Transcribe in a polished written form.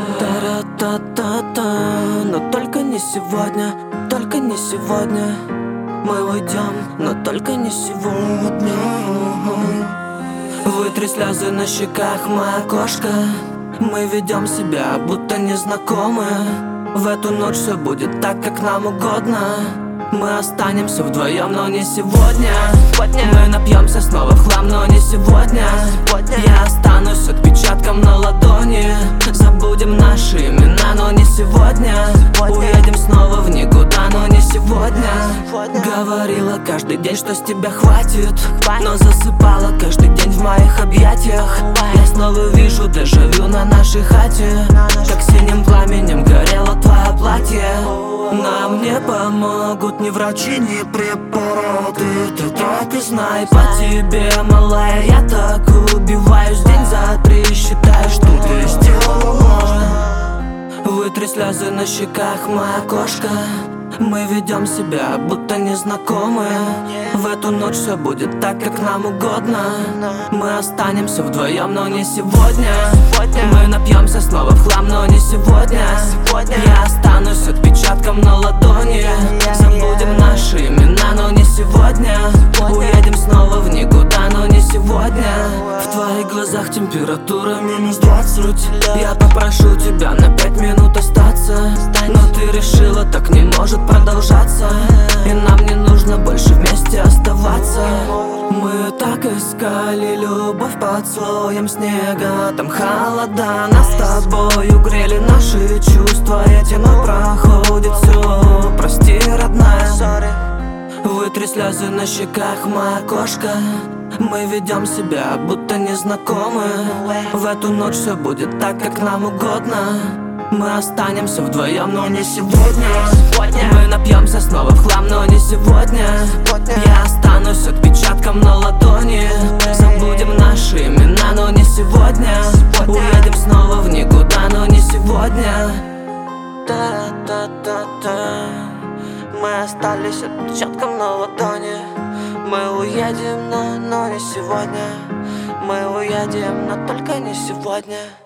Та-ра-та-та-та. Но только не сегодня, только не сегодня. Мы уйдем, но только не сегодня. Вытри слезы на щеках, моя кошка. Мы ведем себя, будто незнакомые. В эту ночь все будет так, как нам угодно. Мы останемся вдвоем, но не сегодня. Мы напьемся снова в хлам, но не сегодня. Я останусь с отпечатком на ладони. Забудем наши имена, но не сегодня. Уедем снова в никуда, но не сегодня. Говорила каждый день, что с тебя хватит, но засыпала каждый день в моих объятиях. Я снова вижу дежавю на нашей хате, как синим пламенем горело твое платье. Нам не помогут ни врачи, ни препараты. Ты так и знай, по тебе, малая, я так убиваюсь день за три, считаю, что ты сделала. Вытри слезы на щеках, моя кошка. Мы ведем себя, будто незнакомые. В эту ночь все будет так, как нам угодно. Мы останемся вдвоем, но не сегодня. Мы напьемся снова в хлам, но не сегодня. Я останусь с отпечатком на ладони. Забудем наши имена, но не сегодня. Уедем снова в никуда, но не сегодня. В твоих глазах температура -20. Я попрошу тебя на 5 минут остаться, но ты решила, так не может продолжаться. И нам не нужно больше вместе оставаться. Мы так искали любовь под слоем снега. Там холода, нас с тобою грели наши чувства. Эти но проходит все, прости, родная. Вытри слезы на щеках, моя кошка. Мы ведем себя, будто незнакомые. В эту ночь все будет так, как нам угодно. Мы останемся вдвоем, но не сегодня. Мы напьемся снова в хлам, но не сегодня. Я останусь с отпечатком на ладони. Забудем наши имена, но не сегодня. Уедем снова в никуда, но не сегодня. Та-ра-та-та-та. Мы остались отпечатком на ладони. Мы уедем, но не сегодня. Мы уедем, но только не сегодня.